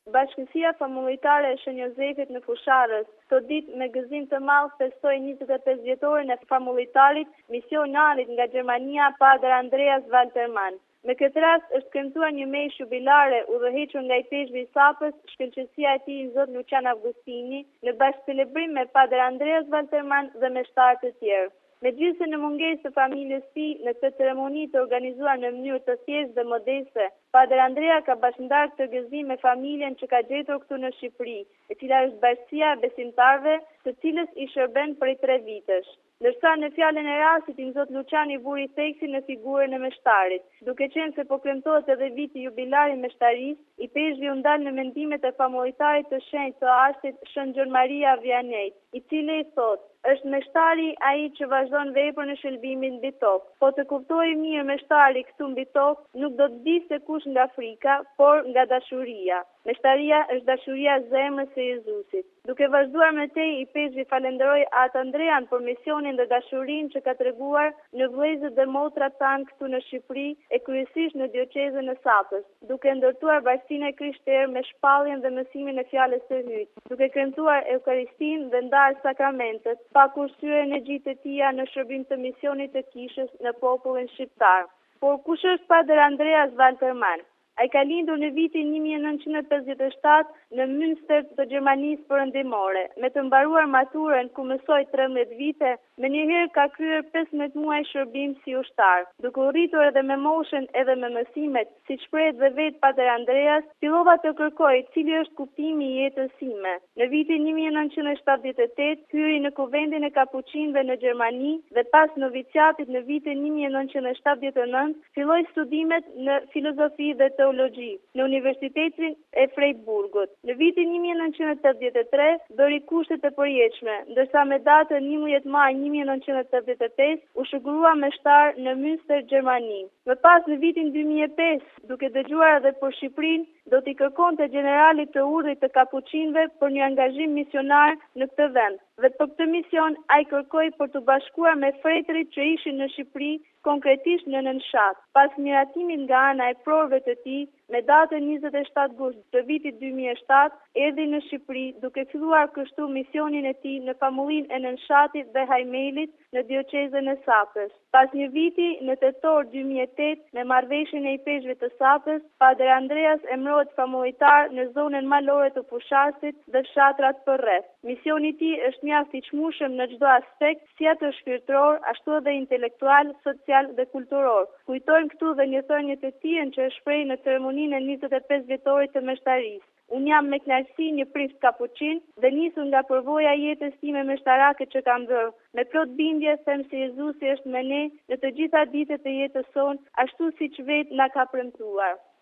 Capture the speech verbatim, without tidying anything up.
Bashkësia Famullijtare e Shën Jozefit në Fusharës, sot ditë me gëzim të madh festoi njëzet e pesë vjetorin e famullijtarit, misionarit nga Gjermania, Padre Andreas Waltermann. Me këtë rast është kremtuar një meshë jubilare udhëhequr nga i peshqvi i Sapës, shkëlqësia e tij Zot Lucian Avgustini, në bashkëcelebrim me Padre Andreas Waltermann dhe me shtarë të tjerë. Megjithëse në mungesë të familjes së tij në këtë ceremoni të organizuar në mënyrë të thjeshtë dhe modeste, Padre Andrea ka bashkëndarë këtë gëzim me familjen që ka gjetur këtu në Shqipëri, e cila është bashkia e besimtarëve, të cilës i shërben prej tre vitesh. Ndërsa në fjalën e rastit i Zot Luciani vuri theksin në figurën e meshtarit. Duke qenë se po kremtohet edhe viti jubilar i meshtarisë, i peshqvi u ndal në mendimet e famullijtarit të shenjtë të Ashtit Shën Gjon Maria Vianney, i cili thotë: është meshtari ai që vazhdon veprën e shëlbimit mbi tokë. Po të kuptojë mirë meshtari këtu mbi tokë, nuk do të di se kush nga frika, por nga dashuria. Meshtaria është dashuria e zemrës së Jezusit. Duke vazhduar me tej, i peshqvi falenderoi atë Andrean për misionin dhe dashurinë që ka treguar në vëllezërit dhe motrat tanë këtu në Shqipëri e kryesisht në dioqezën e Sapës, duke ndërtuar bashkinë e krishterë me shpalljen dhe mësimin e fjalës së hyjtë, duke kremtuar Eukaristinë dhe ndarë sakramentet, pa kursyer energjitë e tija në shërbim të misionit të kishës në popullin shqiptar. Por kush është Padre Andreas Waltermann? Ai ka lindur në vitin një mijë e nëntëqind e pesëdhjetë e shtatë në Münster të Gjermanisë Perëndimore. Me të mbaruar maturën ku mësoi trembëdhjetë vite, menjëherë ka kryer pesëmbëdhjetë muaj shërbim si ushtar. Duke u rritur edhe me moshën edhe me mësimet, siç shpreh dhe vetë Padre Andreas, fillova të kërkoj cili është kuptimi i jetës sime. Në vitin një mijë e nëntëqind e shtatëdhjetë e tetë hyri në kuvendin e kapuçinëve në Gjermani dhe pas noviciatit në vitin një mijë e nëntëqind e shtatëdhjetë e nëntë filloi studimet në filozofi dhe teologji në Universitetin e Freiburgut. Në vitin një mijë e nëntëqind e tetëdhjetë e tre bëri kushtet e përjetshme, ndërsa me datën njëmbëdhjetë maj një mijë e nëntëqind e tetëdhjetë e pesë u shëgrua meshtar në Münster, Gjermani. Më pas në vitin dy mijë e pesë, duke dëgjuar edhe për Shqipërinë, do t'i kërkonte generalit të urdhrit të kapuçinëve për një angazhim misionar në këtë vend. Dhe për këtë mision ai kërkoi për të bashkuar me fretërit që ishin në Shqipëri, konkretisht në nënshat. Pas miratimit nga ana e prorëve të tij, me datën njëzet e shtatë gusht të vitit dy mijë e shtatë, erdhi në Shqipëri duke filluar kështu misionin e tij në famullinë e Nënshatit dhe Hajmelit në dioqezën e Sapës. Pas një viti, në tetor dy mijë e tetë, me marrëveshjen e i peshqve të Sapës, Padre Andreas emërohet famullitar në zonën malore të Fushasit dhe fshatrat përreth. Misioni i tij është mjaft i çmueshëm në çdo aspekt, si atë shpirtëror, ashtu edhe intelektual, social dhe kulturor. Kujtojmë këtu dhe një thënie të tij që e shpreh në ceremoninë e njëzet e pesë vjetorit të meshtarisë. Unë jam me kënaqësi një prift kapuçin dhe nisur nga përvoja e jetës time meshtarake që kam bërë. Me plot bindje them se Jezusi është me ne në të gjitha ditët e jetës sonë, ashtu siç vetë na ka premtuar.